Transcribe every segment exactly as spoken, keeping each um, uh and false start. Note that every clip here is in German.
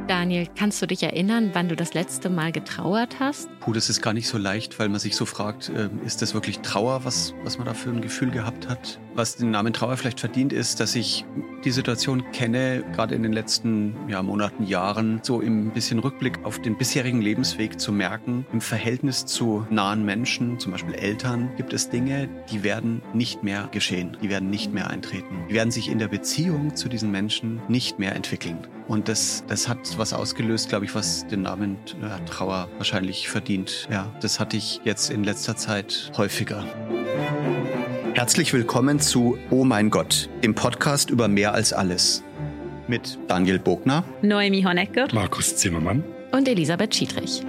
Daniel, kannst du dich erinnern, wann du das letzte Mal getrauert hast? Puh, das ist gar nicht so leicht, weil man sich so fragt, äh, ist das wirklich Trauer, was, was man da für ein Gefühl gehabt hat? Was den Namen Trauer vielleicht verdient, ist, dass ich die Situation kenne, gerade in den letzten ja, Monaten, Jahren, so im bisschen Rückblick auf den bisherigen Lebensweg zu merken, im Verhältnis zu nahen Menschen, zum Beispiel Eltern, gibt es Dinge, die werden nicht mehr geschehen, die werden nicht mehr eintreten. Die werden sich in der Beziehung zu diesen Menschen nicht mehr entwickeln. Und das, das hat was ausgelöst, glaube ich, was den Namen ja, Trauer wahrscheinlich verdient. Ja, das hatte ich jetzt in letzter Zeit häufiger. Herzlich willkommen zu Oh mein Gott, dem Podcast über mehr als alles. Mit Daniel Bogner, Noemi Honecker, Markus Zimmermann und Elisabeth Schiedrich.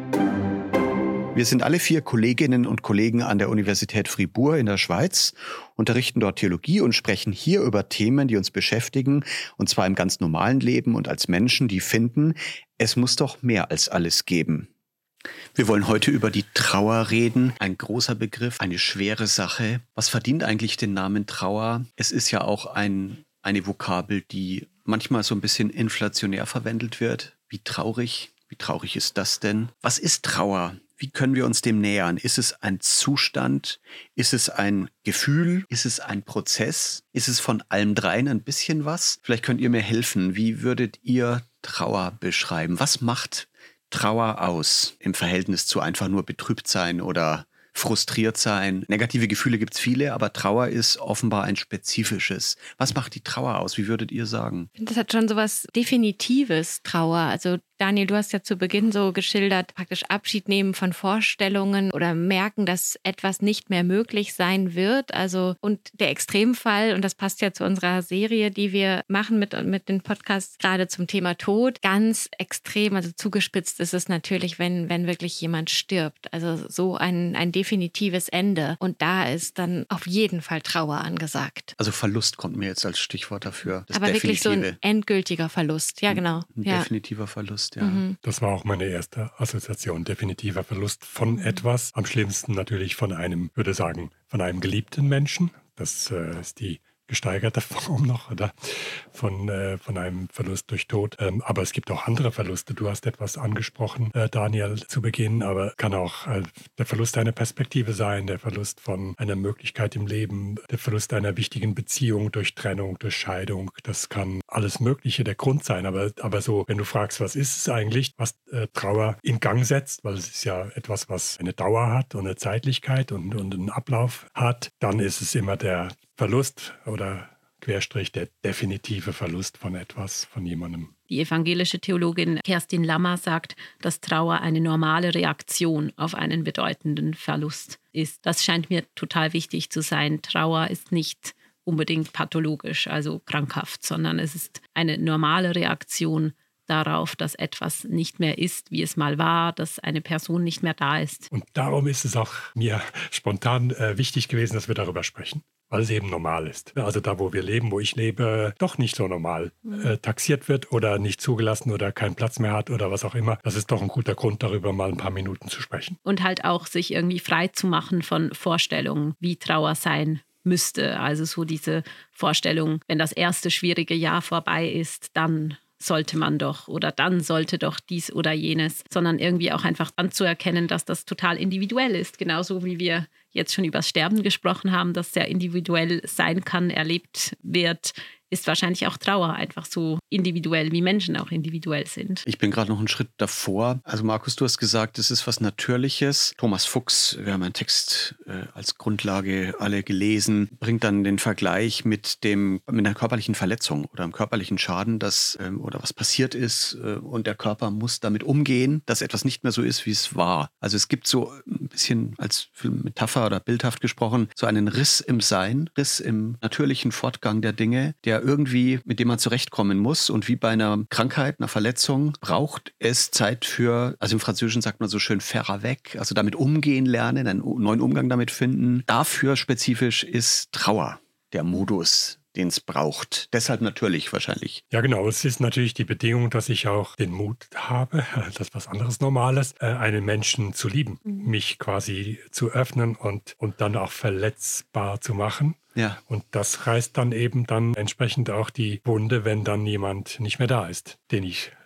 Wir sind alle vier Kolleginnen und Kollegen an der Universität Fribourg in der Schweiz, unterrichten dort Theologie und sprechen hier über Themen, die uns beschäftigen, und zwar im ganz normalen Leben und als Menschen, die finden, es muss doch mehr als alles geben. Wir wollen heute über die Trauer reden. Ein großer Begriff, eine schwere Sache. Was verdient eigentlich den Namen Trauer? Es ist ja auch ein, eine Vokabel, die manchmal so ein bisschen inflationär verwendet wird. Wie traurig, wie traurig ist das denn? Was ist Trauer? Wie können wir uns dem nähern? Ist es ein Zustand? Ist es ein Gefühl? Ist es ein Prozess? Ist es von allem dreien ein bisschen was? Vielleicht könnt ihr mir helfen. Wie würdet ihr Trauer beschreiben? Was macht Trauer aus im Verhältnis zu einfach nur betrübt sein oder frustriert sein? Negative Gefühle gibt es viele, aber Trauer ist offenbar ein spezifisches. Was macht die Trauer aus? Wie würdet ihr sagen? Ich finde, das hat schon so was Definitives, Trauer. Also Daniel, du hast ja zu Beginn so geschildert, praktisch Abschied nehmen von Vorstellungen oder merken, dass etwas nicht mehr möglich sein wird. Also und der Extremfall, und das passt ja zu unserer Serie, die wir machen mit, mit den Podcasts gerade zum Thema Tod, ganz extrem, also zugespitzt ist es natürlich, wenn, wenn wirklich jemand stirbt. Also so ein, ein definitives Ende. Und da ist dann auf jeden Fall Trauer angesagt. Also Verlust kommt mir jetzt als Stichwort dafür. Das Aber Definitive. Wirklich so ein endgültiger Verlust. Ja, genau. Ein ja. definitiver Verlust. Ja. Mhm. Das war auch meine erste Assoziation. Definitiver Verlust von etwas. Am schlimmsten natürlich von einem, würde sagen, von einem geliebten Menschen. Das äh, ist die gesteigerte Form noch, oder? Von, äh, von einem Verlust durch Tod. Ähm, aber es gibt auch andere Verluste. Du hast etwas angesprochen, äh, Daniel, zu Beginn, aber kann auch äh, der Verlust einer Perspektive sein, der Verlust von einer Möglichkeit im Leben, der Verlust einer wichtigen Beziehung durch Trennung, durch Scheidung. Das kann alles Mögliche der Grund sein. Aber, aber so, wenn du fragst, was ist es eigentlich, was äh, Trauer in Gang setzt, weil es ist ja etwas, was eine Dauer hat und eine Zeitlichkeit und, und einen Ablauf hat, dann ist es immer der Verlust oder Querstrich der definitive Verlust von etwas, von jemandem. Die evangelische Theologin Kerstin Lammer sagt, dass Trauer eine normale Reaktion auf einen bedeutenden Verlust ist. Das scheint mir total wichtig zu sein. Trauer ist nicht unbedingt pathologisch, also krankhaft, sondern es ist eine normale Reaktion darauf, dass etwas nicht mehr ist, wie es mal war, dass eine Person nicht mehr da ist. Und darum ist es auch mir spontan äh, wichtig gewesen, dass wir darüber sprechen, weil es eben normal ist. Also da, wo wir leben, wo ich lebe, doch nicht so normal äh, taxiert wird oder nicht zugelassen oder keinen Platz mehr hat oder was auch immer. Das ist doch ein guter Grund, darüber mal ein paar Minuten zu sprechen. Und halt auch sich irgendwie frei zu machen von Vorstellungen, wie Trauer sein müsste. Also so diese Vorstellung, wenn das erste schwierige Jahr vorbei ist, dann sollte man doch oder dann sollte doch dies oder jenes, sondern irgendwie auch einfach anzuerkennen, dass das total individuell ist. Genauso wie wir jetzt schon über das Sterben gesprochen haben, das sehr individuell sein kann, erlebt wird, ist wahrscheinlich auch Trauer einfach so individuell, wie Menschen auch individuell sind. Ich bin gerade noch einen Schritt davor. Also Markus, du hast gesagt, es ist was Natürliches. Thomas Fuchs, wir haben einen Text äh, als Grundlage alle gelesen, bringt dann den Vergleich mit dem mit einer körperlichen Verletzung oder einem körperlichen Schaden, das ähm, oder was passiert ist äh, und der Körper muss damit umgehen, dass etwas nicht mehr so ist, wie es war. Also es gibt so ein bisschen als Metapher oder bildhaft gesprochen so einen Riss im Sein, Riss im natürlichen Fortgang der Dinge, der irgendwie, mit dem man zurechtkommen muss. Und wie bei einer Krankheit, einer Verletzung, braucht es Zeit für, also im Französischen sagt man so schön, faire avec, also damit umgehen lernen, einen neuen Umgang damit finden. Dafür spezifisch ist Trauer der Modus, den es braucht. Deshalb natürlich wahrscheinlich. Ja genau, es ist natürlich die Bedingung, dass ich auch den Mut habe, das ist was anderes Normales, einen Menschen zu lieben, mhm. mich quasi zu öffnen und, und dann auch verletzbar zu machen. Ja. Und das reißt dann eben dann entsprechend auch die Wunde, wenn dann jemand nicht mehr da ist, den ich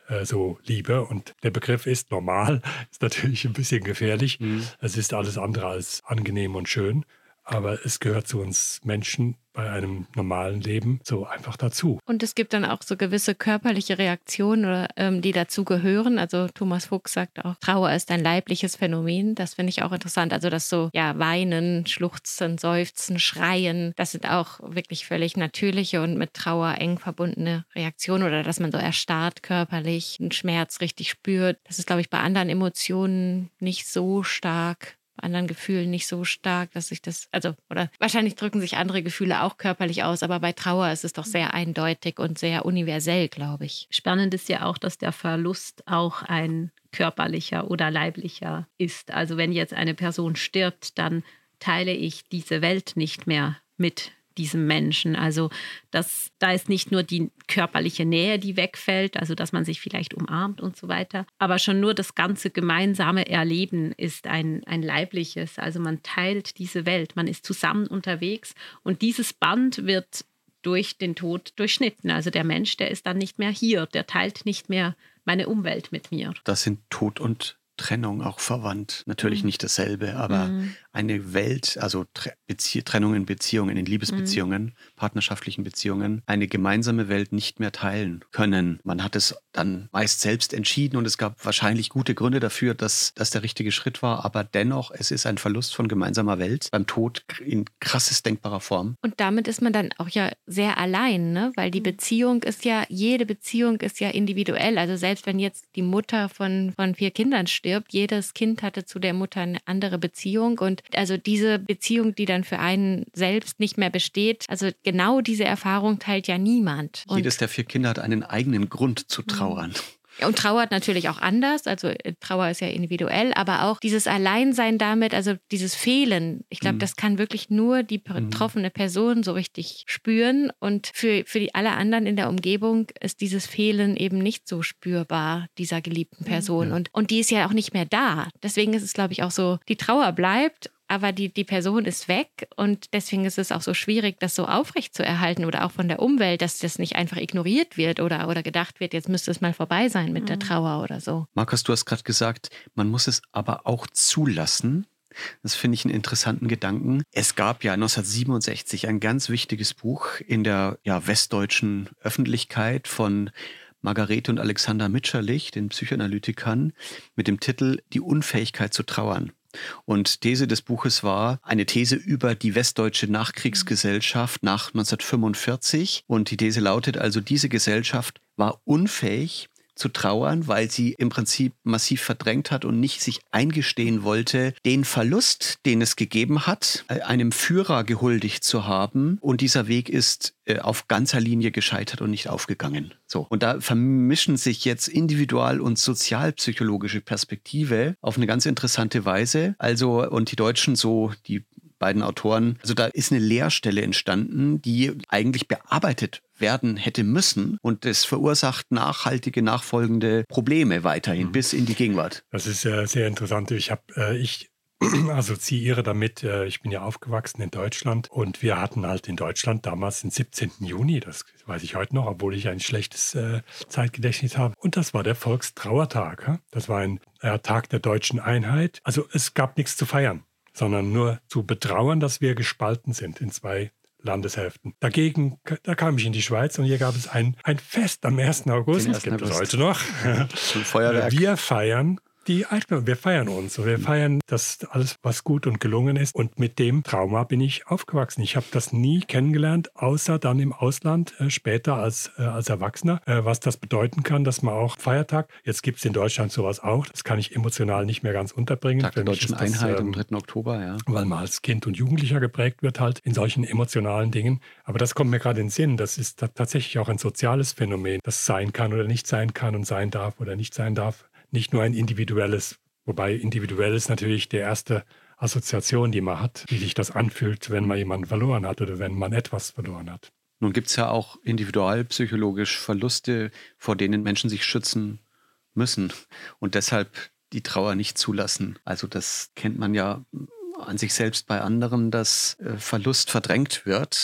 äh, so liebe. Und der Begriff ist normal, ist natürlich ein bisschen gefährlich. Mhm. Es ist alles andere als angenehm und schön. Aber es gehört zu uns Menschen bei einem normalen Leben so einfach dazu. Und es gibt dann auch so gewisse körperliche Reaktionen, oder, ähm, die dazu gehören. Also Thomas Fuchs sagt auch, Trauer ist ein leibliches Phänomen. Das finde ich auch interessant. Also das so, ja, Weinen, Schluchzen, Seufzen, Schreien, das sind auch wirklich völlig natürliche und mit Trauer eng verbundene Reaktionen. Oder dass man so erstarrt körperlich, einen Schmerz richtig spürt. Das ist, glaube ich, bei anderen Emotionen nicht so stark. Anderen Gefühlen nicht so stark, dass sich das, also, oder wahrscheinlich drücken sich andere Gefühle auch körperlich aus, aber bei Trauer ist es doch sehr eindeutig und sehr universell, glaube ich. Spannend ist ja auch, dass der Verlust auch ein körperlicher oder leiblicher ist. Also wenn jetzt eine Person stirbt, dann teile ich diese Welt nicht mehr mit diesem Menschen. Also das, da ist nicht nur die körperliche Nähe, die wegfällt, also dass man sich vielleicht umarmt und so weiter, aber schon nur das ganze gemeinsame Erleben ist ein, ein leibliches. Also man teilt diese Welt, man ist zusammen unterwegs und dieses Band wird durch den Tod durchschnitten. Also der Mensch, der ist dann nicht mehr hier, der teilt nicht mehr meine Umwelt mit mir. Das sind Tod und Trennung auch verwandt. Natürlich mhm. nicht dasselbe, aber mhm. eine Welt, also Bezie- Trennung in Beziehungen, in Liebesbeziehungen, mhm. partnerschaftlichen Beziehungen, eine gemeinsame Welt nicht mehr teilen können. Man hat es dann meist selbst entschieden und es gab wahrscheinlich gute Gründe dafür, dass das der richtige Schritt war, aber dennoch, es ist ein Verlust von gemeinsamer Welt beim Tod in krasses denkbarer Form. Und damit ist man dann auch ja sehr allein, ne? Weil die Beziehung ist ja, jede Beziehung ist ja individuell. Also selbst wenn jetzt die Mutter von, von vier Kindern stirbt, jedes Kind hatte zu der Mutter eine andere Beziehung und also diese Beziehung, die dann für einen selbst nicht mehr besteht, also genau diese Erfahrung teilt ja niemand. Und jedes der vier Kinder hat einen eigenen Grund zu trauern. Und trauert natürlich auch anders, also Trauer ist ja individuell, aber auch dieses Alleinsein damit, also dieses Fehlen, ich glaube, mhm. das kann wirklich nur die betroffene Person so richtig spüren und für, für die alle anderen in der Umgebung ist dieses Fehlen eben nicht so spürbar, dieser geliebten Person. Mhm. Und, und die ist ja auch nicht mehr da. Deswegen ist es, glaube ich, auch so, die Trauer bleibt, aber die, die Person ist weg und deswegen ist es auch so schwierig, das so aufrecht zu erhalten oder auch von der Umwelt, dass das nicht einfach ignoriert wird oder, oder gedacht wird, jetzt müsste es mal vorbei sein mit mhm. der Trauer oder so. Markus, du hast gerade gesagt, man muss es aber auch zulassen. Das finde ich einen interessanten Gedanken. Es gab ja neunzehnhundertsiebenundsechzig ein ganz wichtiges Buch in der ja, westdeutschen Öffentlichkeit von Margarete und Alexander Mitscherlich, den Psychoanalytikern, mit dem Titel Die Unfähigkeit zu trauern. Und These des Buches war eine These über die westdeutsche Nachkriegsgesellschaft nach neunzehnhundertfünfundvierzig. Und die These lautet also, diese Gesellschaft war unfähig zu trauern, weil sie im Prinzip massiv verdrängt hat und nicht sich eingestehen wollte, den Verlust, den es gegeben hat, einem Führer gehuldigt zu haben. Und dieser Weg ist äh, auf ganzer Linie gescheitert und nicht aufgegangen. So. Und da vermischen sich jetzt individual- und sozialpsychologische Perspektive auf eine ganz interessante Weise. Also, und die Deutschen so, die beiden Autoren, also da ist eine Leerstelle entstanden, die eigentlich bearbeitet werden hätte müssen und das verursacht nachhaltige, nachfolgende Probleme weiterhin mhm. bis in die Gegenwart. Das ist äh, sehr interessant. Ich habe, äh, ich assoziiere damit, äh, ich bin ja aufgewachsen in Deutschland und wir hatten halt in Deutschland damals den siebzehnten Juni, das weiß ich heute noch, obwohl ich ein schlechtes äh, Zeitgedächtnis habe. Und das war der Volkstrauertag. Ja? Das war ein äh, Tag der deutschen Einheit. Also es gab nichts zu feiern, sondern nur zu betrauern, dass wir gespalten sind in zwei Landeshälften. Dagegen, da kam ich in die Schweiz und hier gab es ein, ein Fest am ersten August. Das gibt es heute noch. Zum Feuerwerk. Wir feiern die Altbau. Wir feiern uns und wir feiern das alles, was gut und gelungen ist. Und mit dem Trauma bin ich aufgewachsen. Ich habe das nie kennengelernt, außer dann im Ausland, äh, später als, äh, als Erwachsener, äh, was das bedeuten kann, dass man auch Feiertag, jetzt gibt es in Deutschland sowas auch, das kann ich emotional nicht mehr ganz unterbringen. Tag der Deutschen das, Einheit ähm, am dritten Oktober, ja. Weil man als Kind und Jugendlicher geprägt wird halt in solchen emotionalen Dingen. Aber das kommt mir gerade in den Sinn. Das ist tatsächlich auch ein soziales Phänomen, das sein kann oder nicht sein kann und sein darf oder nicht sein darf. Nicht nur ein individuelles, wobei individuell ist natürlich die erste Assoziation, die man hat, wie sich das anfühlt, wenn man jemanden verloren hat oder wenn man etwas verloren hat. Nun gibt es ja auch individualpsychologisch Verluste, vor denen Menschen sich schützen müssen und deshalb die Trauer nicht zulassen. Also das kennt man ja an sich selbst bei anderen, dass Verlust verdrängt wird.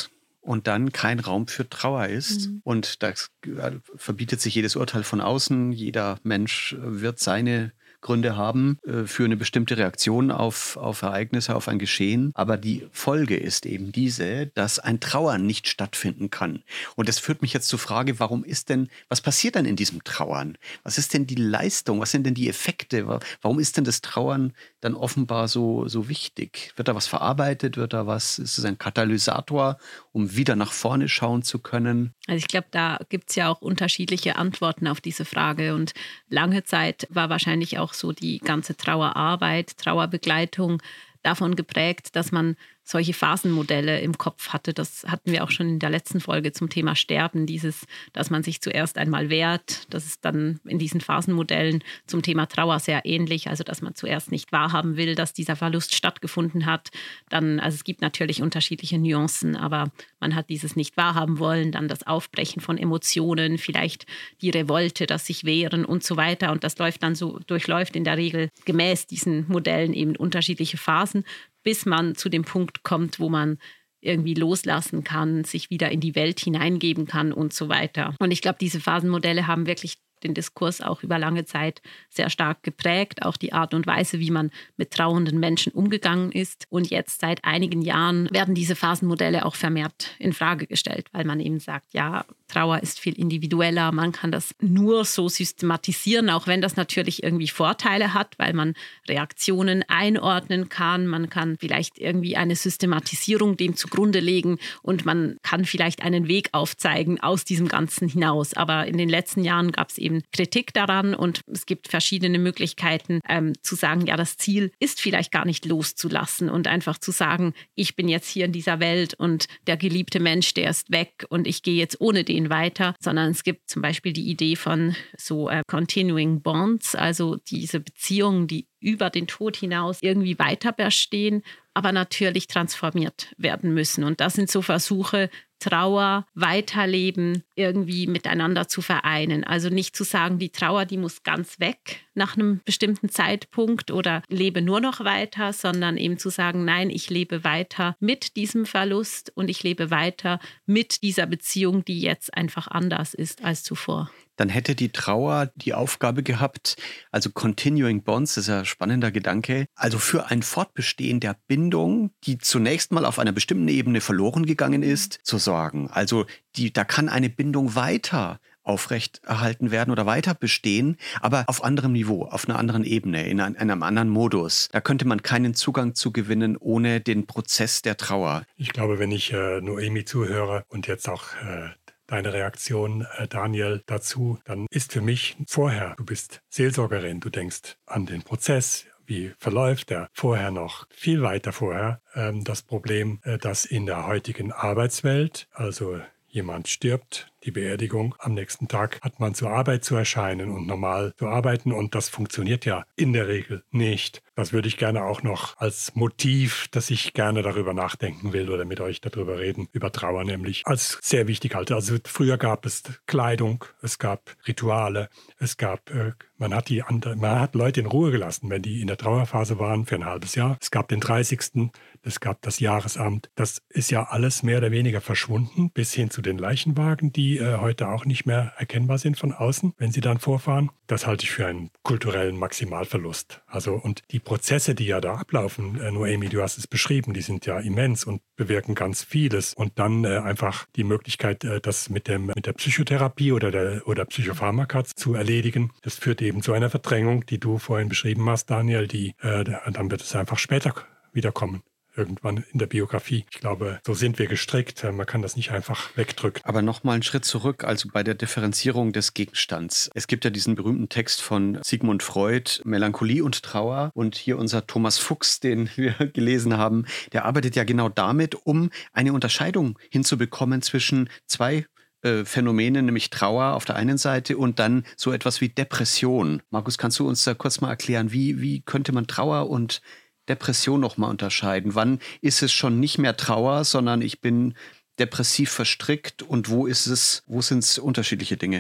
und dann kein Raum für Trauer ist. Mhm. Und das verbietet sich jedes Urteil von außen. Jeder Mensch wird seine Gründe haben äh, für eine bestimmte Reaktion auf, auf Ereignisse, auf ein Geschehen. Aber die Folge ist eben diese, dass ein Trauern nicht stattfinden kann. Und das führt mich jetzt zur Frage, warum ist denn, was passiert denn in diesem Trauern? Was ist denn die Leistung? Was sind denn die Effekte? Warum ist denn das Trauern dann offenbar so, so wichtig? Wird da was verarbeitet? Wird da was, ist es ein Katalysator, um wieder nach vorne schauen zu können? Also ich glaube, da gibt es ja auch unterschiedliche Antworten auf diese Frage. Und lange Zeit war wahrscheinlich auch so die ganze Trauerarbeit, Trauerbegleitung davon geprägt, dass man solche Phasenmodelle im Kopf hatte. Das hatten wir auch schon in der letzten Folge zum Thema Sterben, dieses, dass man sich zuerst einmal wehrt. Das ist dann in diesen Phasenmodellen zum Thema Trauer sehr ähnlich, also dass man zuerst nicht wahrhaben will, dass dieser Verlust stattgefunden hat. Dann, also es gibt natürlich unterschiedliche Nuancen, aber man hat dieses nicht wahrhaben wollen, dann das Aufbrechen von Emotionen, vielleicht die Revolte, das sich wehren und so weiter. Und das läuft dann so, durchläuft in der Regel gemäß diesen Modellen eben unterschiedliche Phasen, bis man zu dem Punkt kommt, wo man irgendwie loslassen kann, sich wieder in die Welt hineingeben kann und so weiter. Und ich glaube, diese Phasenmodelle haben wirklich den Diskurs auch über lange Zeit sehr stark geprägt, auch die Art und Weise, wie man mit trauernden Menschen umgegangen ist. Und jetzt seit einigen Jahren werden diese Phasenmodelle auch vermehrt in Frage gestellt, weil man eben sagt, ja, Trauer ist viel individueller, man kann das nur so systematisieren, auch wenn das natürlich irgendwie Vorteile hat, weil man Reaktionen einordnen kann, man kann vielleicht irgendwie eine Systematisierung dem zugrunde legen und man kann vielleicht einen Weg aufzeigen aus diesem Ganzen hinaus. Aber in den letzten Jahren gab es eben Kritik daran und es gibt verschiedene Möglichkeiten ähm, zu sagen, ja, das Ziel ist vielleicht gar nicht loszulassen und einfach zu sagen, ich bin jetzt hier in dieser Welt und der geliebte Mensch, der ist weg und ich gehe jetzt ohne den weiter, sondern es gibt zum Beispiel die Idee von so äh, Continuing Bonds, also diese Beziehungen, die über den Tod hinaus irgendwie weiter bestehen, aber natürlich transformiert werden müssen. Und das sind so Versuche, Trauer, Weiterleben irgendwie miteinander zu vereinen. Also nicht zu sagen, die Trauer, die muss ganz weg nach einem bestimmten Zeitpunkt oder lebe nur noch weiter, sondern eben zu sagen, nein, ich lebe weiter mit diesem Verlust und ich lebe weiter mit dieser Beziehung, die jetzt einfach anders ist als zuvor. Dann hätte die Trauer die Aufgabe gehabt, also Continuing Bonds, das ist ja ein spannender Gedanke, also für ein Fortbestehen der Bindung, die zunächst mal auf einer bestimmten Ebene verloren gegangen ist, zu sorgen. Also die, da kann eine Bindung weiter aufrechterhalten werden oder weiter bestehen, aber auf anderem Niveau, auf einer anderen Ebene, in einem anderen Modus. Da könnte man keinen Zugang zu gewinnen ohne den Prozess der Trauer. Ich glaube, wenn ich äh, Noemi zuhöre und jetzt auch äh, deine Reaktion, äh, Daniel, dazu, dann ist für mich vorher, du bist Seelsorgerin, du denkst an den Prozess, wie verläuft der vorher noch, viel weiter vorher, ähm, das Problem, äh, dass in der heutigen Arbeitswelt, also jemand stirbt, die Beerdigung, am nächsten Tag hat man zur Arbeit zu erscheinen und normal zu arbeiten und das funktioniert ja in der Regel nicht. Das würde ich gerne auch noch als Motiv, dass ich gerne darüber nachdenken will oder mit euch darüber reden, über Trauer nämlich, als sehr wichtig halte. Also früher gab es Kleidung, es gab Rituale, es gab, äh, man hat die andere, man hat Leute in Ruhe gelassen, wenn die in der Trauerphase waren für ein halbes Jahr. Es gab den dreißigsten Es gab das Jahresamt. Das ist ja alles mehr oder weniger verschwunden, bis hin zu den Leichenwagen, die äh, heute auch nicht mehr erkennbar sind von außen, wenn sie dann vorfahren. Das halte ich für einen kulturellen Maximalverlust. Also und die Prozesse, die ja da ablaufen, äh, Noemi, du hast es beschrieben, die sind ja immens und bewirken ganz vieles. Und dann äh, einfach die Möglichkeit, äh, das mit, dem, mit der Psychotherapie oder der oder Psychopharmaka zu erledigen, das führt eben zu einer Verdrängung, die du vorhin beschrieben hast, Daniel, die äh, dann wird es einfach später wiederkommen. Irgendwann in der Biografie. Ich glaube, so sind wir gestrickt. Man kann das nicht einfach wegdrücken. Aber nochmal einen Schritt zurück, also bei der Differenzierung des Gegenstands. Es gibt ja diesen berühmten Text von Sigmund Freud, Melancholie und Trauer. Und hier unser Thomas Fuchs, den wir gelesen haben, der arbeitet ja genau damit, um eine Unterscheidung hinzubekommen zwischen zwei Phänomene, nämlich Trauer auf der einen Seite und dann so etwas wie Depression. Markus, kannst du uns da kurz mal erklären, wie, wie könnte man Trauer und Depression nochmal unterscheiden? Wann ist es schon nicht mehr Trauer, sondern ich bin depressiv verstrickt und wo ist es, wo sind es unterschiedliche Dinge?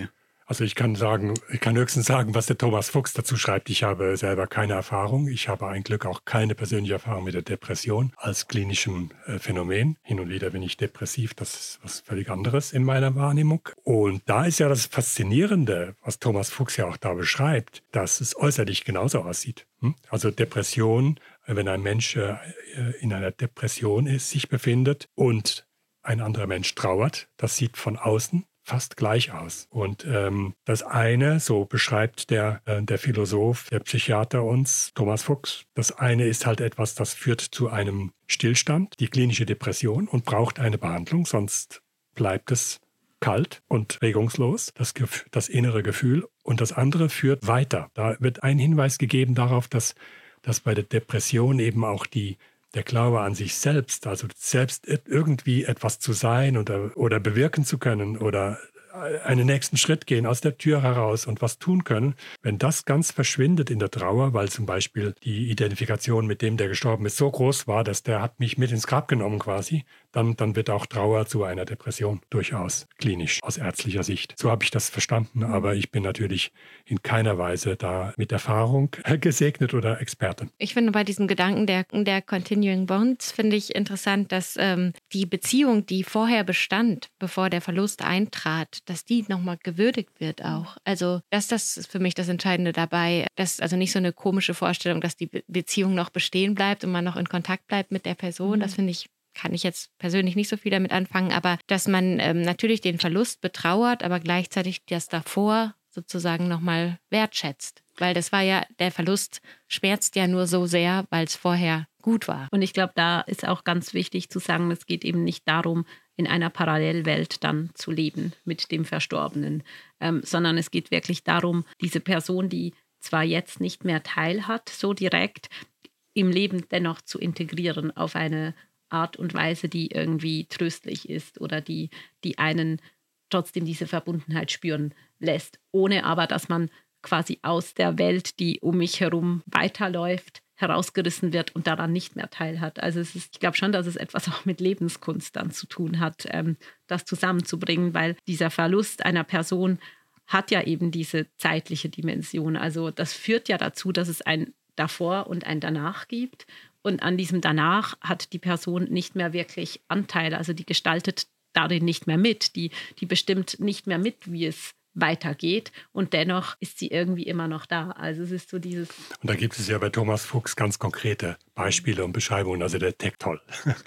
Also ich kann sagen, ich kann höchstens sagen, was der Thomas Fuchs dazu schreibt. Ich habe selber keine Erfahrung. Ich habe ein Glück auch keine persönliche Erfahrung mit der Depression als klinischem äh, Phänomen. Hin und wieder bin ich depressiv, das ist was völlig anderes in meiner Wahrnehmung. Und da ist ja das Faszinierende, was Thomas Fuchs ja auch da beschreibt, dass es äußerlich genauso aussieht. Hm? Also Depression, wenn ein Mensch äh, in einer Depression ist, sich befindet und ein anderer Mensch trauert, das sieht von außen fast gleich aus. Und ähm, das eine, so beschreibt der, äh, der Philosoph, der Psychiater uns, Thomas Fuchs, das eine ist halt etwas, das führt zu einem Stillstand, die klinische Depression, und braucht eine Behandlung, sonst bleibt es kalt und regungslos, das, Gef- das innere Gefühl. Und das andere führt weiter. Da wird ein Hinweis gegeben darauf, dass, dass bei der Depression eben auch die der Glaube an sich selbst, also selbst irgendwie etwas zu sein oder, oder bewirken zu können oder einen nächsten Schritt gehen aus der Tür heraus und was tun können, wenn das ganz verschwindet in der Trauer, weil zum Beispiel die Identifikation mit dem, der gestorben ist, so groß war, dass der hat mich mit ins Grab genommen quasi, dann, dann wird auch Trauer zu einer Depression durchaus klinisch aus ärztlicher Sicht. So habe ich das verstanden, aber ich bin natürlich in keiner Weise da mit Erfahrung gesegnet oder Experte. Ich finde bei diesem Gedanken der, der Continuing Bonds finde ich interessant, dass ähm, die Beziehung, die vorher bestand, bevor der Verlust eintrat, dass die nochmal gewürdigt wird auch. Also das, das ist für mich das Entscheidende dabei. Das ist also nicht so eine komische Vorstellung, dass die Be- Beziehung noch bestehen bleibt und man noch in Kontakt bleibt mit der Person. Mhm. Das finde ich, kann ich jetzt persönlich nicht so viel damit anfangen, aber dass man ähm, natürlich den Verlust betrauert, aber gleichzeitig das davor sozusagen nochmal wertschätzt. Weil das war ja, der Verlust schmerzt ja nur so sehr, weil es vorher gut war. Und ich glaube, da ist auch ganz wichtig zu sagen, es geht eben nicht darum, in einer Parallelwelt dann zu leben mit dem Verstorbenen, ähm, sondern es geht wirklich darum, diese Person, die zwar jetzt nicht mehr teilhat, so direkt im Leben dennoch zu integrieren auf eine Art und Weise, die irgendwie tröstlich ist oder die, die einen trotzdem diese Verbundenheit spüren lässt, ohne aber, dass man quasi aus der Welt, die um mich herum weiterläuft, herausgerissen wird und daran nicht mehr teilhat. Also es ist, ich glaube schon, dass es etwas auch mit Lebenskunst dann zu tun hat, ähm, das zusammenzubringen, weil dieser Verlust einer Person hat ja eben diese zeitliche Dimension. Also das führt ja dazu, dass es ein Davor und ein Danach gibt. Und an diesem Danach hat die Person nicht mehr wirklich Anteil. Also die gestaltet darin nicht mehr mit. Die, die bestimmt nicht mehr mit, wie es weitergeht, und dennoch ist sie irgendwie immer noch da. Also es ist so dieses... Und da gibt es ja bei Thomas Fuchs ganz konkrete Beispiele und Beschreibungen, also der Tektoll.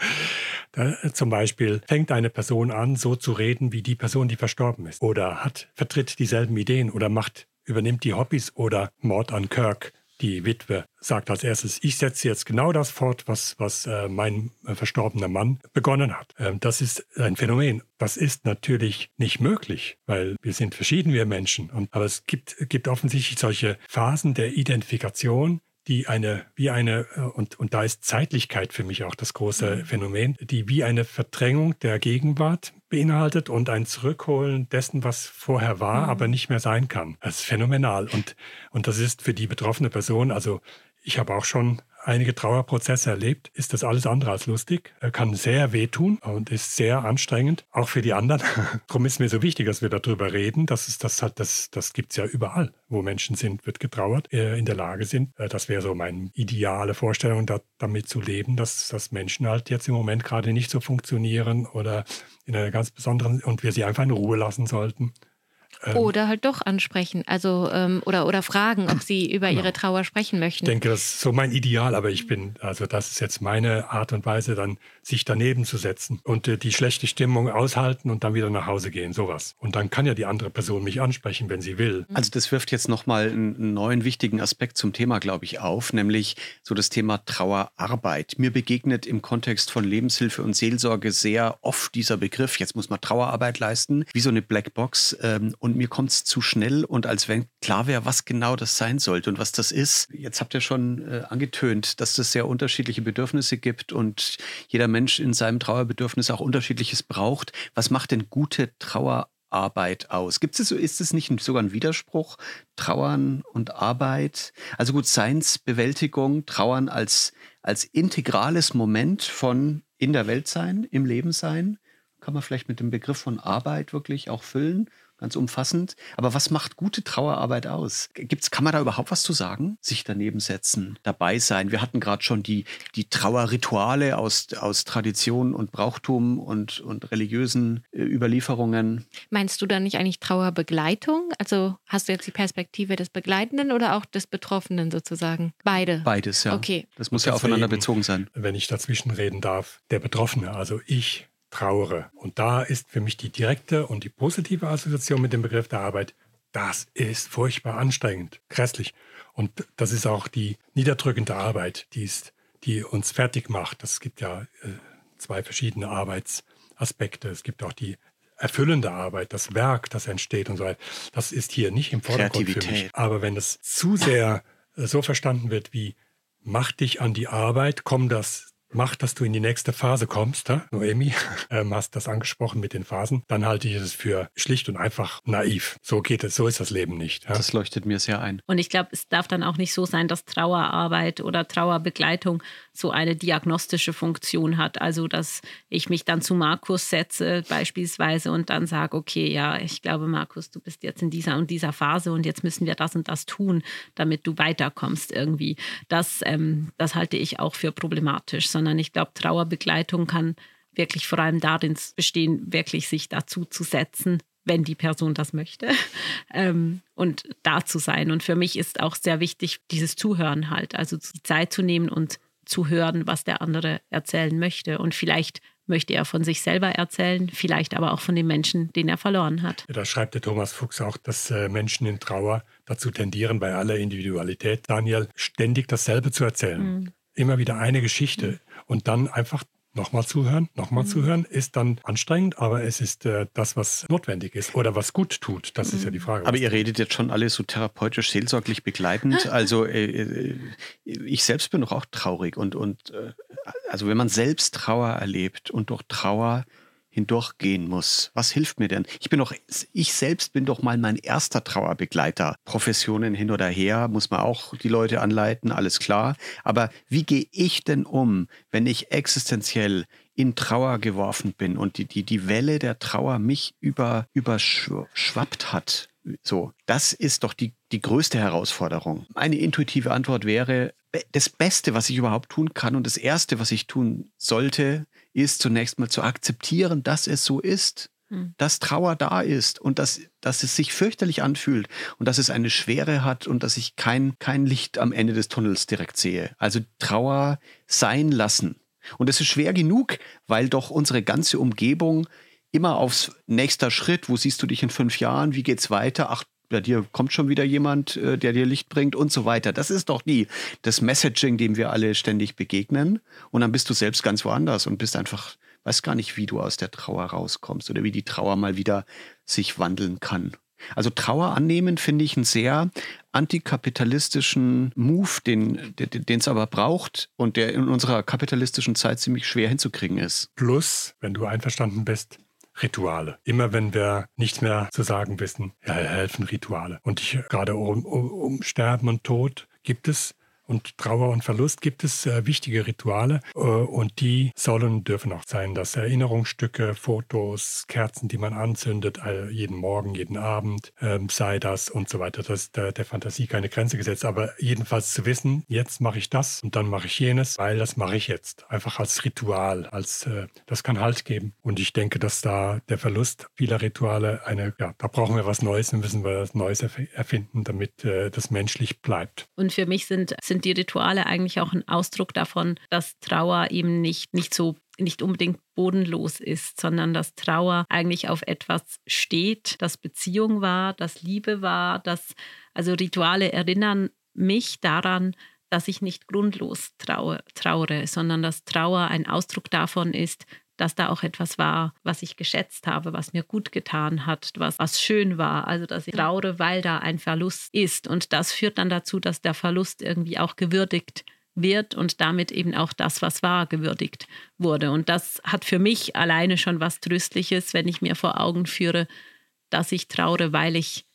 Da, zum Beispiel fängt eine Person an, so zu reden, wie die Person, die verstorben ist, oder hat, vertritt dieselben Ideen oder macht, übernimmt die Hobbys, oder Mord an Kirk. Die Witwe sagt als erstes, ich setze jetzt genau das fort, was, was äh, mein äh, verstorbener Mann begonnen hat. Ähm, das ist ein Phänomen. Das ist natürlich nicht möglich, weil wir sind verschieden, wir Menschen. Und, aber es gibt, gibt offensichtlich solche Phasen der Identifikation, die eine, wie eine, und, und da ist Zeitlichkeit für mich auch das große Phänomen, die wie eine Verdrängung der Gegenwart beinhaltet und ein Zurückholen dessen, was vorher war, mhm. aber nicht mehr sein kann. Das ist phänomenal. Und, und das ist für die betroffene Person, also ich habe auch schon einige Trauerprozesse erlebt, ist das alles andere als lustig, kann sehr wehtun und ist sehr anstrengend, auch für die anderen. Darum ist mir so wichtig, dass wir darüber reden. Das ist das halt, das, das gibt es ja überall, wo Menschen sind, wird getrauert, in der Lage sind. Das wäre so meine ideale Vorstellung, da, damit zu leben, dass, dass Menschen halt jetzt im Moment gerade nicht so funktionieren oder in einer ganz besonderen, und wir sie einfach in Ruhe lassen sollten. Oder halt doch ansprechen, also ähm, oder, oder fragen, ob sie über ihre Trauer sprechen möchten. Ich denke, das ist so mein Ideal, aber ich bin, also das ist jetzt meine Art und Weise, dann sich daneben zu setzen und äh, die schlechte Stimmung aushalten und dann wieder nach Hause gehen, sowas. Und dann kann ja die andere Person mich ansprechen, wenn sie will. Also das wirft jetzt nochmal einen neuen wichtigen Aspekt zum Thema, glaube ich, auf, nämlich so das Thema Trauerarbeit. Mir begegnet im Kontext von Lebenshilfe und Seelsorge sehr oft dieser Begriff, jetzt muss man Trauerarbeit leisten, wie so eine Blackbox. Ähm, Und mir kommt es zu schnell und als wenn klar wäre, was genau das sein sollte und was das ist. Jetzt habt ihr schon äh, angetönt, dass es sehr unterschiedliche Bedürfnisse gibt und jeder Mensch in seinem Trauerbedürfnis auch Unterschiedliches braucht. Was macht denn gute Trauerarbeit aus? Gibt es so, ist es nicht sogar ein Widerspruch? Trauern und Arbeit? Also gut, Seinsbewältigung, Trauern als, als integrales Moment von in der Welt sein, im Leben sein. Kann man vielleicht mit dem Begriff von Arbeit wirklich auch füllen? ganz umfassend. Aber was macht gute Trauerarbeit aus? Gibt's, kann man da überhaupt was zu sagen? Sich daneben setzen, dabei sein. Wir hatten gerade schon die, die Trauerrituale aus, aus Tradition und Brauchtum und, und religiösen äh, Überlieferungen. Meinst du dann nicht eigentlich Trauerbegleitung? Also hast du jetzt die Perspektive des Begleitenden oder auch des Betroffenen sozusagen? Beide? Beides, ja. Okay. Das muss ja aufeinander Deswegen, bezogen sein. Wenn ich dazwischen reden darf, der Betroffene, also ich trauere. Und da ist für mich die direkte und die positive Assoziation mit dem Begriff der Arbeit, das ist furchtbar anstrengend, grässlich. Und das ist auch die niederdrückende Arbeit, die, ist, die uns fertig macht. Es gibt ja äh, zwei verschiedene Arbeitsaspekte. Es gibt auch die erfüllende Arbeit, das Werk, das entsteht und so weiter. Das ist hier nicht im Vordergrund für mich. Aber wenn es zu sehr äh, so verstanden wird wie, mach dich an die Arbeit, komm das Mach, dass du in die nächste Phase kommst, ha? Noemi, ähm, hast das angesprochen mit den Phasen, dann halte ich es für schlicht und einfach naiv. So geht es, so ist das Leben nicht. Ha? Das leuchtet mir sehr ein. Und ich glaube, es darf dann auch nicht so sein, dass Trauerarbeit oder Trauerbegleitung so eine diagnostische Funktion hat. Also, dass ich mich dann zu Markus setze beispielsweise und dann sage, okay, ja, ich glaube, Markus, du bist jetzt in dieser und dieser Phase und jetzt müssen wir das und das tun, damit du weiterkommst irgendwie. Das, ähm, das halte ich auch für problematisch, sondern ich glaube, Trauerbegleitung kann wirklich vor allem darin bestehen, wirklich sich dazu zu setzen, wenn die Person das möchte, ähm, und da zu sein. Und für mich ist auch sehr wichtig, dieses Zuhören halt, also die Zeit zu nehmen und zu hören, was der andere erzählen möchte. Und vielleicht möchte er von sich selber erzählen, vielleicht aber auch von dem Menschen, den er verloren hat. Da schreibt der Thomas Fuchs auch, dass äh, Menschen in Trauer dazu tendieren, bei aller Individualität, Daniel, ständig dasselbe zu erzählen. Mhm. Immer wieder eine Geschichte mhm. und dann einfach nochmal zuhören, nochmal mhm. zuhören, ist dann anstrengend, aber es ist äh, das, was notwendig ist oder was gut tut. Das mhm. ist ja die Frage. Aber ihr redet jetzt schon alle so therapeutisch, seelsorglich begleitend. Also äh, ich selbst bin doch auch traurig und, und äh, also wenn man selbst Trauer erlebt und durch Trauer hindurchgehen muss. Was hilft mir denn? Ich bin doch, ich selbst bin doch mal mein erster Trauerbegleiter. Professionen hin oder her, muss man auch die Leute anleiten, alles klar. Aber wie gehe ich denn um, wenn ich existenziell in Trauer geworfen bin und die, die, die Welle der Trauer mich über, überschwappt hat? So, das ist doch die, die größte Herausforderung. Eine intuitive Antwort wäre, das Beste, was ich überhaupt tun kann und das Erste, was ich tun sollte, ist zunächst mal zu akzeptieren, dass es so ist, hm. dass Trauer da ist und dass, dass es sich fürchterlich anfühlt und dass es eine Schwere hat und dass ich kein, kein Licht am Ende des Tunnels direkt sehe. Also Trauer sein lassen. Und es ist schwer genug, weil doch unsere ganze Umgebung immer aufs nächster Schritt, wo siehst du dich in fünf Jahren, wie geht's weiter? Ach, bei dir kommt schon wieder jemand, der dir Licht bringt und so weiter. Das ist doch die, das Messaging, dem wir alle ständig begegnen. Und dann bist du selbst ganz woanders und bist einfach, weißt gar nicht, wie du aus der Trauer rauskommst oder wie die Trauer mal wieder sich wandeln kann. Also Trauer annehmen finde ich einen sehr antikapitalistischen Move, den den es aber braucht und der in unserer kapitalistischen Zeit ziemlich schwer hinzukriegen ist. Plus, wenn du einverstanden bist, Rituale. Immer wenn wir nicht mehr zu sagen wissen, ja, helfen Rituale. Und ich, gerade um, um, um Sterben und Tod gibt es und Trauer und Verlust gibt es äh, wichtige Rituale äh, und die sollen, dürfen auch sein, dass Erinnerungsstücke, Fotos, Kerzen, die man anzündet, äh, jeden Morgen, jeden Abend, äh, sei das und so weiter. Das ist der, der Fantasie keine Grenze gesetzt, aber jedenfalls zu wissen, jetzt mache ich das und dann mache ich jenes, weil das mache ich jetzt. Einfach als Ritual, als äh, das kann Halt geben. Und ich denke, dass da der Verlust vieler Rituale eine, ja, da brauchen wir was Neues, dann müssen wir was Neues erf- erfinden, damit äh, das menschlich bleibt. Und für mich sind, sind die Rituale eigentlich auch ein Ausdruck davon, dass Trauer eben nicht, nicht so nicht unbedingt bodenlos ist, sondern dass Trauer eigentlich auf etwas steht, das Beziehung war, das Liebe war, das, also Rituale erinnern mich daran, dass ich nicht grundlos traue, trauere, sondern dass Trauer ein Ausdruck davon ist, dass da auch etwas war, was ich geschätzt habe, was mir gut getan hat, was, was schön war. Also dass ich traure, weil da ein Verlust ist. Und das führt dann dazu, dass der Verlust irgendwie auch gewürdigt wird und damit eben auch das, was war, gewürdigt wurde. Und das hat für mich alleine schon was Tröstliches, wenn ich mir vor Augen führe, dass ich traure, weil ich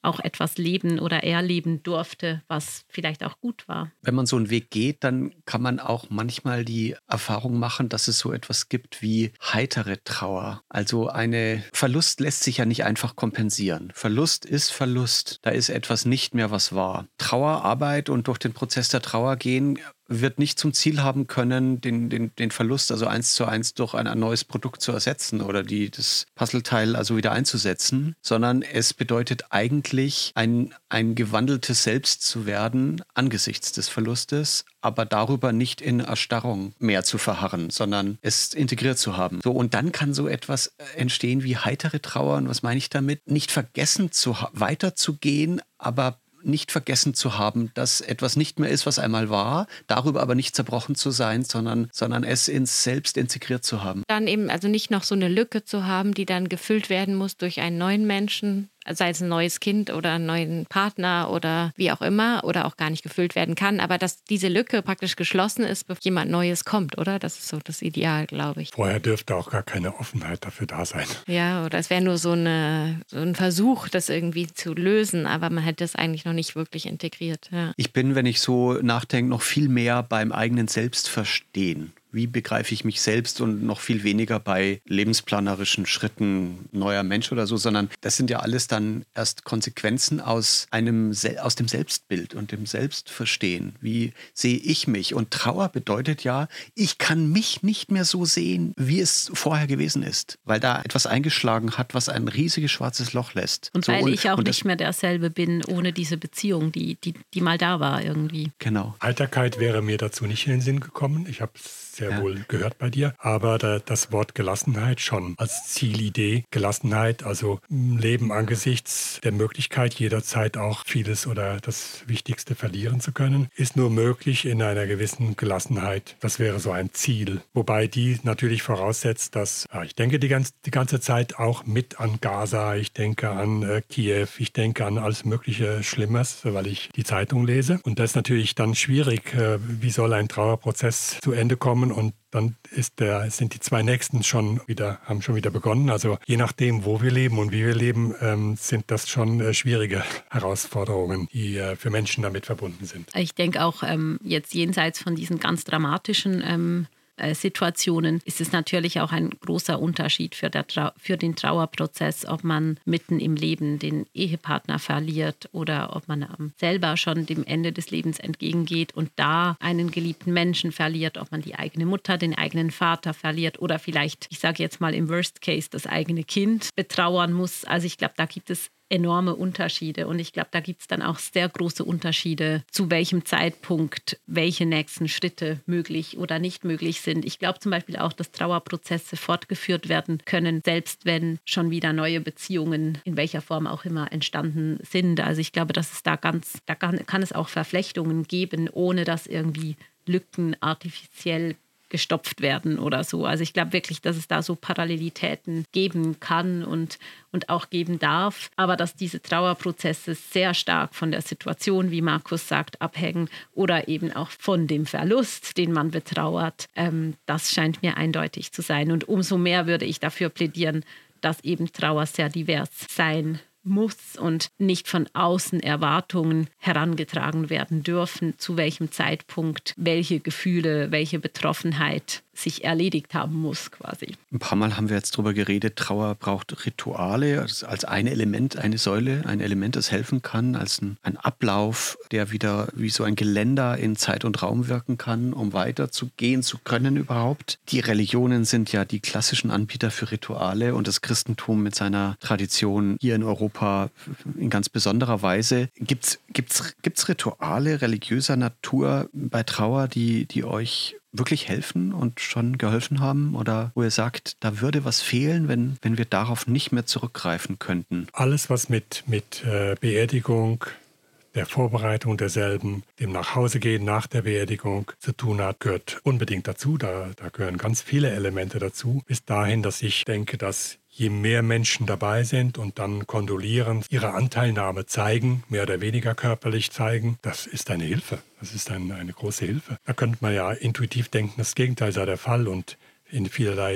auch etwas leben oder erleben durfte, was vielleicht auch gut war. Wenn man so einen Weg geht, dann kann man auch manchmal die Erfahrung machen, dass es so etwas gibt wie heitere Trauer. Also eine Verlust lässt sich ja nicht einfach kompensieren. Verlust ist Verlust. Da ist etwas nicht mehr, was war. Trauerarbeit und durch den Prozess der Trauer gehen wird nicht zum Ziel haben können, den, den, den Verlust also eins zu eins durch ein, ein neues Produkt zu ersetzen oder die, das Puzzleteil also wieder einzusetzen, sondern es bedeutet eigentlich ein, ein gewandeltes Selbst zu werden angesichts des Verlustes, aber darüber nicht in Erstarrung mehr zu verharren, sondern es integriert zu haben. So, und dann kann so etwas entstehen wie heitere Trauer. Und was meine ich damit? Nicht vergessen zu weiterzugehen, aber nicht vergessen zu haben, dass etwas nicht mehr ist, was einmal war, darüber aber nicht zerbrochen zu sein, sondern, sondern es ins Selbst integriert zu haben. Dann eben also nicht noch so eine Lücke zu haben, die dann gefüllt werden muss durch einen neuen Menschen, sei es ein neues Kind oder einen neuen Partner oder wie auch immer oder auch gar nicht gefüllt werden kann, aber dass diese Lücke praktisch geschlossen ist, bevor jemand Neues kommt, oder? Das ist so das Ideal, glaube ich. Vorher dürfte auch gar keine Offenheit dafür da sein. Ja, oder es wäre nur so, eine, so ein Versuch, das irgendwie zu lösen, aber man hätte es eigentlich noch nicht wirklich integriert. Ja. Ich bin, wenn ich so nachdenke, noch viel mehr beim eigenen Selbstverstehen. Wie begreife ich mich selbst und noch viel weniger bei lebensplanerischen Schritten, neuer Mensch oder so, sondern das sind ja alles dann erst Konsequenzen aus einem, aus dem Selbstbild und dem Selbstverstehen. Wie sehe ich mich? Und Trauer bedeutet ja, ich kann mich nicht mehr so sehen, wie es vorher gewesen ist, weil da etwas eingeschlagen hat, was ein riesiges schwarzes Loch lässt. Und so, weil und, ich auch und nicht mehr derselbe bin ohne diese Beziehung, die, die, die mal da war irgendwie. Genau. Heiterkeit wäre mir dazu nicht in den Sinn gekommen. Ich habe es sehr ja. wohl gehört bei dir, aber da, das Wort Gelassenheit schon als Zielidee. Gelassenheit, also Leben angesichts der Möglichkeit, jederzeit auch vieles oder das Wichtigste verlieren zu können, ist nur möglich in einer gewissen Gelassenheit. Das wäre so ein Ziel. Wobei die natürlich voraussetzt, dass, ja, ich denke die, ganz, die ganze Zeit auch mit an Gaza, ich denke an äh, Kiew, ich denke an alles mögliche Schlimmes, weil ich die Zeitung lese. Und das ist natürlich dann schwierig, äh, wie soll ein Trauerprozess zu Ende kommen. Und dann ist der, sind die zwei nächsten schon wieder, haben schon wieder begonnen. Also je nachdem, wo wir leben und wie wir leben, ähm, sind das schon äh, schwierige Herausforderungen, die äh, für Menschen damit verbunden sind. Ich denke auch ähm, jetzt jenseits von diesen ganz dramatischen ähm Situationen ist es natürlich auch ein großer Unterschied für, der Trau- für den Trauerprozess, ob man mitten im Leben den Ehepartner verliert oder ob man selber schon dem Ende des Lebens entgegengeht und da einen geliebten Menschen verliert, ob man die eigene Mutter, den eigenen Vater verliert oder vielleicht, ich sage jetzt mal im Worst Case, das eigene Kind betrauern muss. Also ich glaube, da gibt es enorme Unterschiede und ich glaube, da gibt es dann auch sehr große Unterschiede, zu welchem Zeitpunkt welche nächsten Schritte möglich oder nicht möglich sind. Ich glaube zum Beispiel auch, dass Trauerprozesse fortgeführt werden können, selbst wenn schon wieder neue Beziehungen in welcher Form auch immer entstanden sind. Also ich glaube, dass es da ganz, da kann, kann es auch Verflechtungen geben, ohne dass irgendwie Lücken artifiziell gestopft werden oder so. Also ich glaube wirklich, dass es da so Parallelitäten geben kann und, und auch geben darf, aber dass diese Trauerprozesse sehr stark von der Situation, wie Markus sagt, abhängen oder eben auch von dem Verlust, den man betrauert. Ähm, das scheint mir eindeutig zu sein und umso mehr würde ich dafür plädieren, dass eben Trauer sehr divers sein muss und nicht von außen Erwartungen herangetragen werden dürfen, zu welchem Zeitpunkt welche Gefühle, welche Betroffenheit sich erledigt haben muss quasi. Ein paar Mal haben wir jetzt darüber geredet, Trauer braucht Rituale als ein Element, eine Säule, ein Element, das helfen kann, als ein, ein Ablauf, der wieder wie so ein Geländer in Zeit und Raum wirken kann, um weiterzugehen zu können überhaupt. Die Religionen sind ja die klassischen Anbieter für Rituale und das Christentum mit seiner Tradition hier in Europa in ganz besonderer Weise. Gibt's, gibt's, gibt's Rituale religiöser Natur bei Trauer, die, die euch wirklich helfen und schon geholfen haben? Oder wo ihr sagt, da würde was fehlen, wenn, wenn wir darauf nicht mehr zurückgreifen könnten? Alles, was mit, mit äh, Beerdigung, der Vorbereitung derselben, dem Nachhausegehen nach der Beerdigung zu tun hat, gehört unbedingt dazu. Da, da gehören ganz viele Elemente dazu. Bis dahin, dass ich denke, dass je mehr Menschen dabei sind und dann kondolieren, ihre Anteilnahme zeigen, mehr oder weniger körperlich zeigen, das ist eine Hilfe. Das ist ein, eine große Hilfe. Da könnte man ja intuitiv denken, das Gegenteil sei der Fall und in vielerlei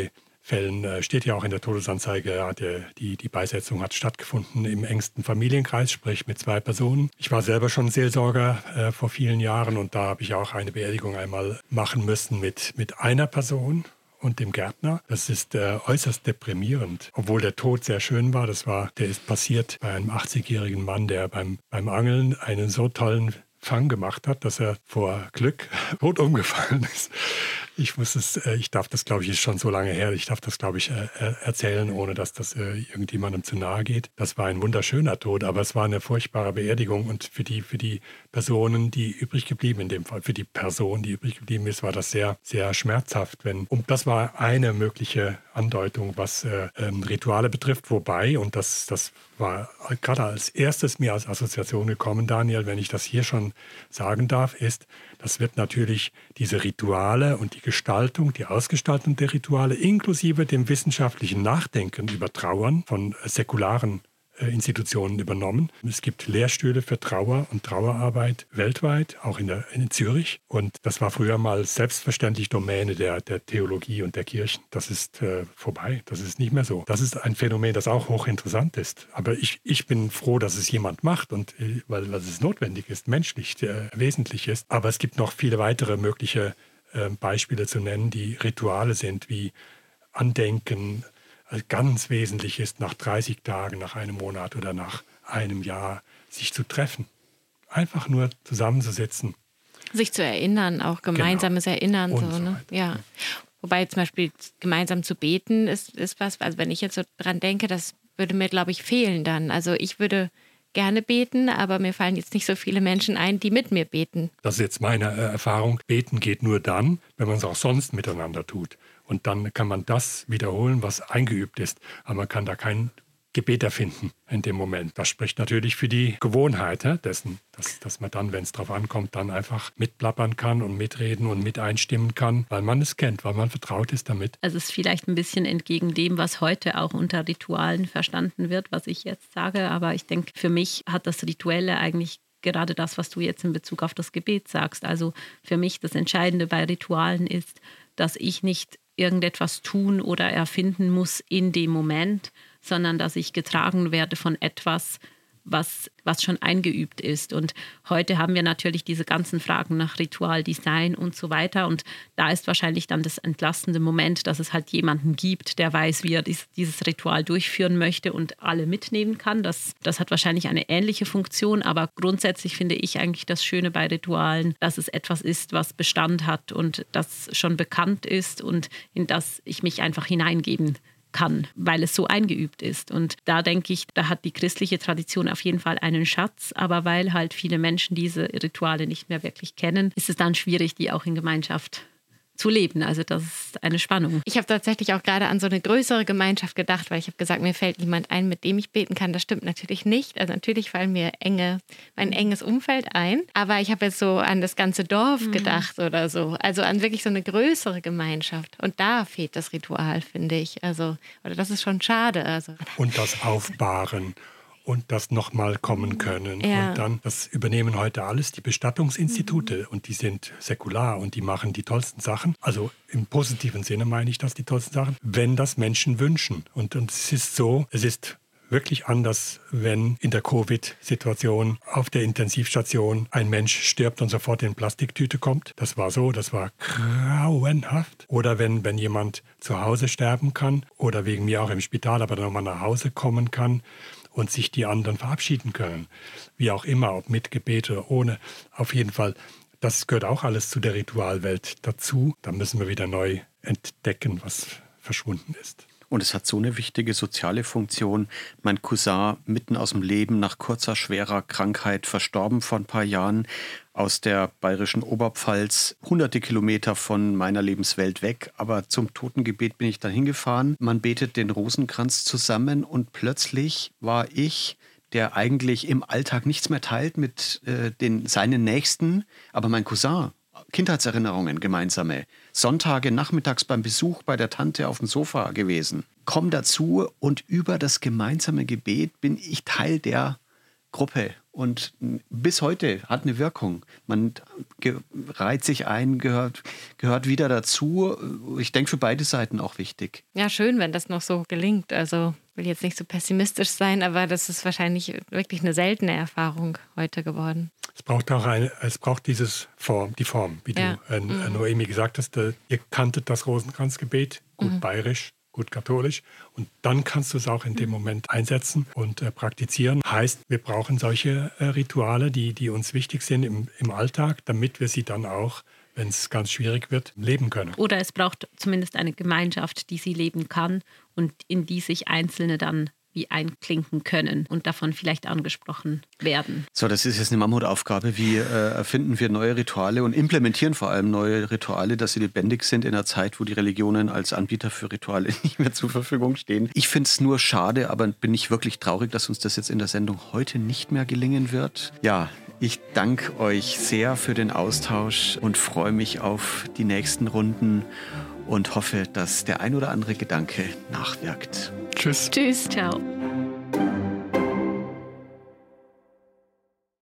Fällen äh, steht ja auch in der Todesanzeige, ja, die, die, die Beisetzung hat stattgefunden im engsten Familienkreis, sprich mit zwei Personen. Ich war selber schon Seelsorger äh, vor vielen Jahren und da habe ich auch eine Beerdigung einmal machen müssen mit, mit einer Person und dem Gärtner. Das ist äh, äußerst deprimierend, obwohl der Tod sehr schön war. Das war, der ist passiert bei einem achtzigjährigen Mann, der beim, beim Angeln einen so tollen Fang gemacht hat, dass er vor Glück tot umgefallen ist. Ich muss es, äh, ich darf das, glaube ich, ist schon so lange her. Ich darf das, glaube ich, äh, erzählen, ohne dass das äh, irgendjemandem zu nahe geht. Das war ein wunderschöner Tod, aber es war eine furchtbare Beerdigung und für die, für die Personen, die übrig geblieben, in dem Fall für die Person, die übrig geblieben ist, war das sehr, sehr schmerzhaft. Wenn, und das war eine mögliche Andeutung, was äh, ähm, Rituale betrifft, wobei, und das, das war gerade als erstes mir als Assoziation gekommen, Daniel, wenn ich das hier schon sagen darf, ist, das wird natürlich diese Rituale und die Gestaltung, die Ausgestaltung der Rituale inklusive dem wissenschaftlichen Nachdenken über Trauern von säkularen Institutionen übernommen. Es gibt Lehrstühle für Trauer und Trauerarbeit weltweit, auch in, der, in Zürich. Und das war früher mal selbstverständlich Domäne der, der Theologie und der Kirchen. Das ist äh, vorbei. Das ist nicht mehr so. Das ist ein Phänomen, das auch hochinteressant ist. Aber ich, ich bin froh, dass es jemand macht, und, weil, weil es notwendig ist, menschlich, äh, wesentlich ist. Aber es gibt noch viele weitere mögliche äh, Beispiele zu nennen, die Rituale sind, wie Andenken, also ganz wesentlich ist, nach dreißig Tagen, nach einem Monat oder nach einem Jahr sich zu treffen. Einfach nur zusammenzusitzen. Sich zu erinnern, auch gemeinsames genau. Erinnern. Und so, ne? Ja. Wobei zum Beispiel gemeinsam zu beten ist, ist was, also wenn ich jetzt so dran denke, das würde mir, glaube ich, fehlen dann. Also ich würde gerne beten, aber mir fallen jetzt nicht so viele Menschen ein, die mit mir beten. Das ist jetzt meine äh, Erfahrung. Beten geht nur dann, wenn man es auch sonst miteinander tut. Und dann kann man das wiederholen, was eingeübt ist. Aber man kann da kein Gebet erfinden in dem Moment. Das spricht natürlich für die Gewohnheit ja, dessen, dass, dass man dann, wenn es drauf ankommt, dann einfach mitplappern kann und mitreden und mit einstimmen kann, weil man es kennt, weil man vertraut ist damit. Also es ist vielleicht ein bisschen entgegen dem, was heute auch unter Ritualen verstanden wird, was ich jetzt sage. Aber ich denke, für mich hat das Rituelle eigentlich gerade das, was du jetzt in Bezug auf das Gebet sagst. Also für mich das Entscheidende bei Ritualen ist, dass ich nicht irgendetwas tun oder erfinden muss in dem Moment, sondern dass ich getragen werde von etwas, was, was schon eingeübt ist. Und heute haben wir natürlich diese ganzen Fragen nach Ritualdesign und so weiter. Und da ist wahrscheinlich dann das entlastende Moment, dass es halt jemanden gibt, der weiß, wie er dies, dieses Ritual durchführen möchte und alle mitnehmen kann. Das, das hat wahrscheinlich eine ähnliche Funktion. Aber grundsätzlich finde ich eigentlich das Schöne bei Ritualen, dass es etwas ist, was Bestand hat und das schon bekannt ist und in das ich mich einfach hineingeben kann, weil es so eingeübt ist. Und da denke ich, da hat die christliche Tradition auf jeden Fall einen Schatz, aber weil halt viele Menschen diese Rituale nicht mehr wirklich kennen, ist es dann schwierig, die auch in Gemeinschaft zu leben. Also das ist eine Spannung. Ich habe tatsächlich auch gerade an so eine größere Gemeinschaft gedacht, weil ich habe gesagt, mir fällt niemand ein, mit dem ich beten kann. Das stimmt natürlich nicht. Also natürlich fallen mir enge, mein enges Umfeld ein. Aber ich habe jetzt so an das ganze Dorf mhm. gedacht oder so. Also an wirklich so eine größere Gemeinschaft. Und da fehlt das Ritual, finde ich. Also, oder das ist schon schade. Also. Und das Aufbahren. Und das nochmal kommen können. Ja. Und dann, das übernehmen heute alles die Bestattungsinstitute. Mhm. Und die sind säkular und die machen die tollsten Sachen. Also im positiven Sinne meine ich das, die tollsten Sachen, wenn das Menschen wünschen. Und, und es ist so, es ist wirklich anders, wenn in der Covid-Situation auf der Intensivstation ein Mensch stirbt und sofort in Plastiktüte kommt. Das war so, das war grauenhaft. Oder wenn, wenn jemand zu Hause sterben kann oder wegen mir auch im Spital, aber dann nochmal nach Hause kommen kann und sich die anderen verabschieden können. Wie auch immer, ob mit Gebet oder ohne. Auf jeden Fall, das gehört auch alles zu der Ritualwelt dazu. Da müssen wir wieder neu entdecken, was verschwunden ist. Und es hat so eine wichtige soziale Funktion. Mein Cousin, mitten aus dem Leben, nach kurzer, schwerer Krankheit, verstorben vor ein paar Jahren, aus der bayerischen Oberpfalz, hunderte Kilometer von meiner Lebenswelt weg. Aber zum Totengebet bin ich dann hingefahren. Man betet den Rosenkranz zusammen und plötzlich war ich, der eigentlich im Alltag nichts mehr teilt mit äh, den, seinen Nächsten, aber mein Cousin, Kindheitserinnerungen gemeinsame, Sonntage nachmittags beim Besuch bei der Tante auf dem Sofa gewesen. Komm dazu und über das gemeinsame Gebet bin ich Teil der Gruppe und bis heute hat eine Wirkung. Man reiht sich ein, gehört, gehört wieder dazu. Ich denke, für beide Seiten auch wichtig. Ja, schön, wenn das noch so gelingt. Also ich will jetzt nicht so pessimistisch sein, aber das ist wahrscheinlich wirklich eine seltene Erfahrung heute geworden. Es braucht auch eine, es braucht dieses Form, die Form, wie ja. du, äh, mhm. Noemi, gesagt hast. Äh, ihr kanntet das Rosenkranzgebet, gut mhm. bayerisch, gut katholisch. Und dann kannst du es auch in dem Moment einsetzen und äh, praktizieren. Heißt, wir brauchen solche äh, Rituale, die, die uns wichtig sind im, im Alltag, damit wir sie dann auch, wenn es ganz schwierig wird, leben können. Oder es braucht zumindest eine Gemeinschaft, die sie leben kann und in die sich Einzelne dann wie einklinken können und davon vielleicht angesprochen werden. So, das ist jetzt eine Mammutaufgabe. Wie äh, erfinden wir neue Rituale und implementieren vor allem neue Rituale, dass sie lebendig sind in einer Zeit, wo die Religionen als Anbieter für Rituale nicht mehr zur Verfügung stehen. Ich finde es nur schade, aber bin ich wirklich traurig, dass uns das jetzt in der Sendung heute nicht mehr gelingen wird. Ja, ich danke euch sehr für den Austausch und freue mich auf die nächsten Runden und hoffe, dass der ein oder andere Gedanke nachwirkt. Tschüss. Tschüss. Ciao.